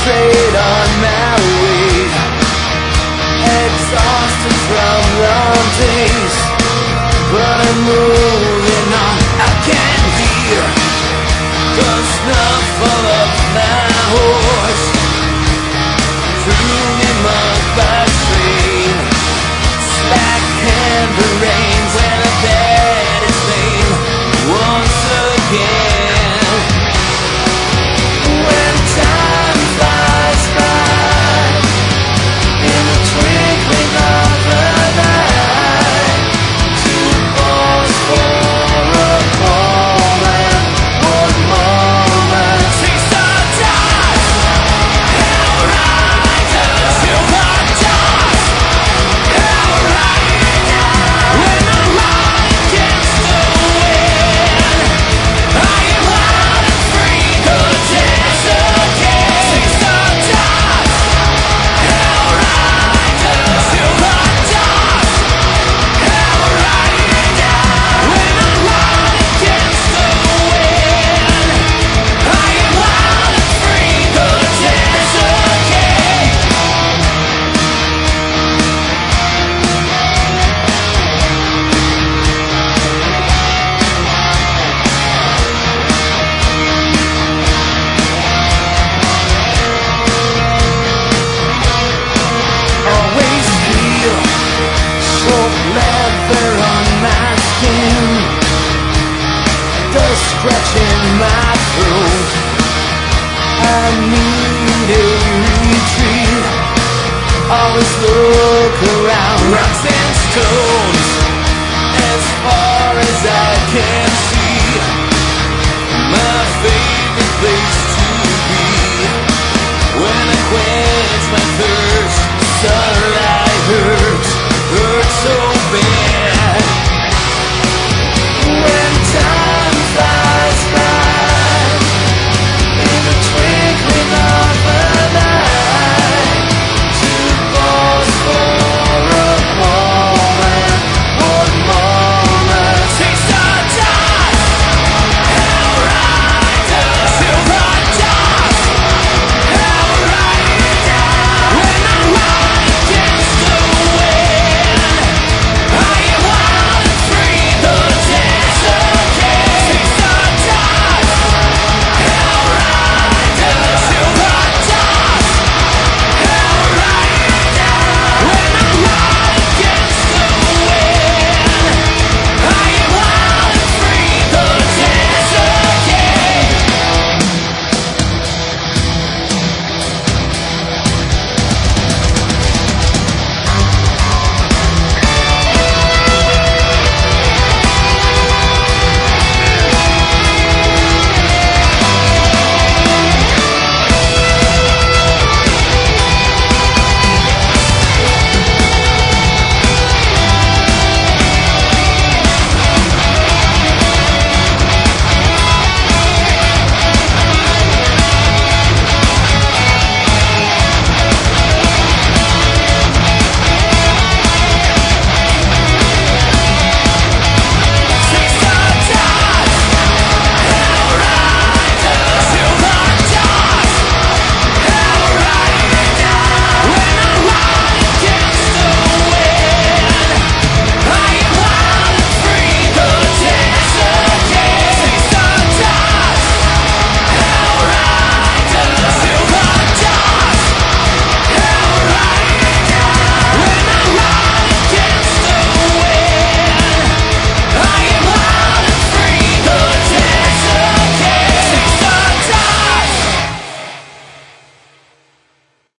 concentrate on my weight, exhausted from long days, but I'm moving on. I can hear the snuffle of my horse through the mud by train, slack and the rain when a bed is laid once again. When time flies by in the twinkling of an eye, two balls for a moment, one moment. Chase the dust, hell rises to the dust, hell rises. When I'm right against the wind, I am loud and free, the chance again. Chase the dust, hell rises to the dust, hell rises. When I'm right against the wind, I am loud and free, the chance again. Always feel salt leather on my skin, the scratch in my throat. I need a retreat. Always look around, rocks and stones, as far as I can